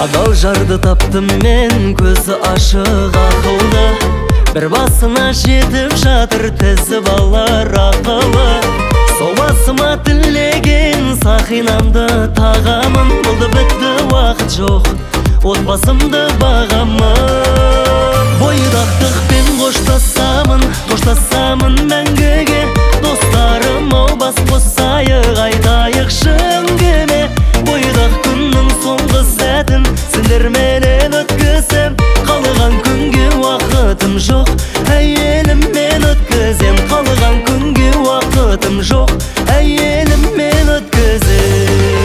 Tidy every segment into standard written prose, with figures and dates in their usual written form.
Адал жарды таптым мен, көзі ашық ақылды. Бір басына жетіп жатыр тізіп алар ақылы. Сол басыма тілеген сақинамды тағамын. Болды бітті уақыт жоқ, отбасымды бағамын. Бойдақтықпен қоштасамын, қоштасамын мәңгіге. Достарым ау, бас қосайық, айтайық шынгеме. Бойдақ күннің соңғы сәтін сендерменен өткізем. Қалған күнге уақытым жоқ, әйеліммен өткізем. Қалған күнге уақытым жоқ, әйеліммен өткізем.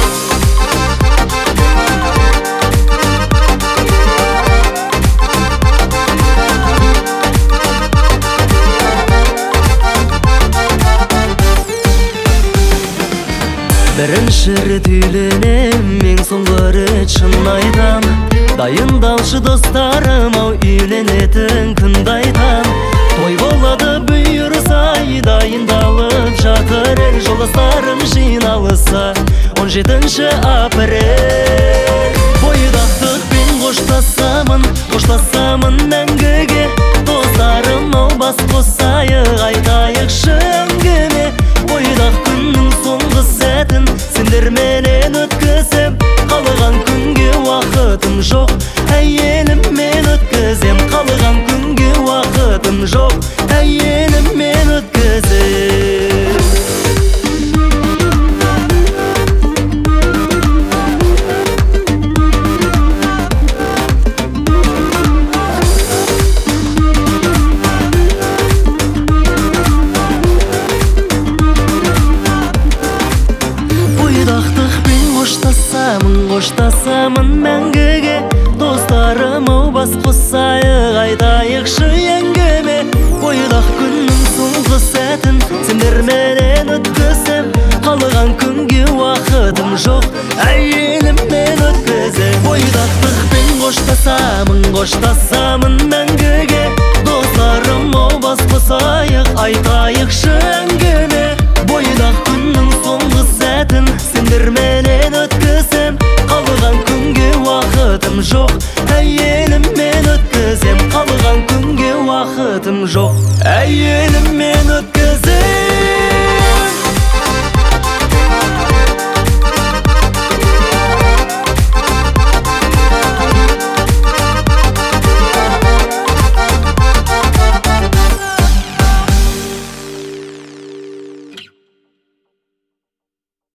Бірінші рет үйленем, мен соңғы рет шын айтам. Дайындалшы достарым ау, үйленетін күнді айтам. Той болады бұйырса, дайындалып жатыр ел. Жолдастарым жиналыса 17 апрель. Бойдақтықпен қоштасамын, қоштасамын мәңгіге. Достарым ау, бас қосайық, айтайық шынгеме. Бойдақ күннің соңғы сәтін сендерменен өткізем. Қалған күнге уақытым жоқ, әйеліммен өткізем. Қалған күнге уақытым жоқ, әйеліммен өткізем. Бойдақтықпен қоштасамын, қоштасамын мәңгіге. Достарым ау, бас қосайық, айтайық шынгеме. Бойдақ күннің соңғы сәтін сендерменен өткізем. Қалған күнге уақытым жоқ, әйеліммен өткізем. Бойдақтықпен қоштасамын, қоштасамын